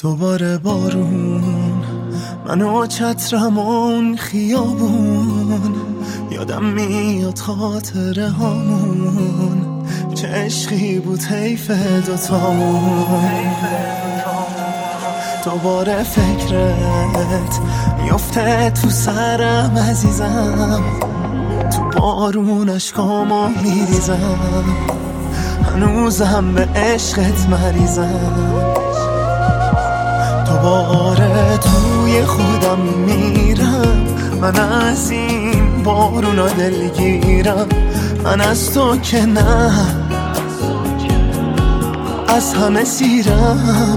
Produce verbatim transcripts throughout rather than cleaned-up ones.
دوباره بارون، من و چترم اون خیابون، یادم میاد خاطره هامون، چه عشقی بود حیف دوتامون. دوباره فکرت میفته تو سرم عزیزم، تو بارون اشکامو میریزم، هنوزم به عشقت مریضم. دوباره توی خودم میرم، من از این بارونا دلگیرم، من از تو که نه از همه سیرم.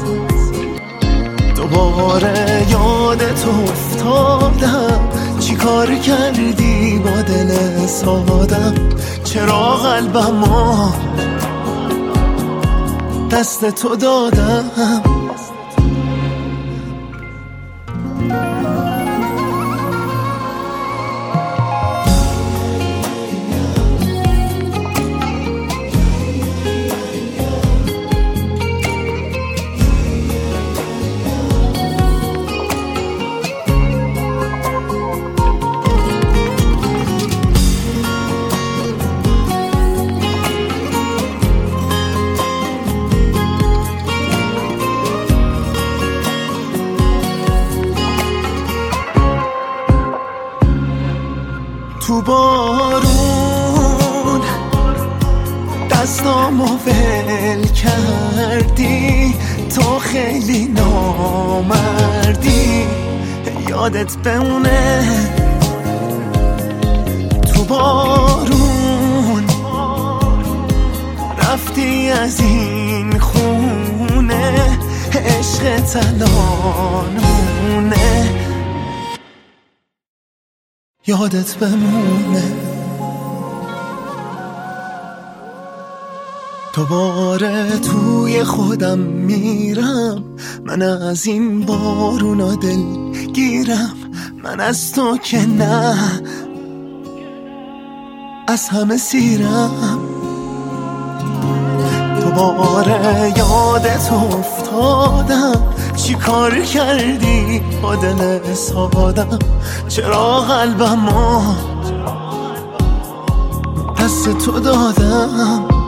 دوباره یادت افتادم، چی کار کردی با دل سادم، چرا قلبمو دست تو دادم. تو بارون دستامو ول کردی، تو خیلی نامردی، یادت بمونه. تو بارون رفتی از این خونه، عشقت الان مونه، یادت بمونه. دوباره توی خودم میرم، من از این بارونا دل گیرم، من از تو که نه از همه سیرم. دوباره یادت افتادم، چی کار کردی با دل سادم، چرا قلبمو دست تو دادم.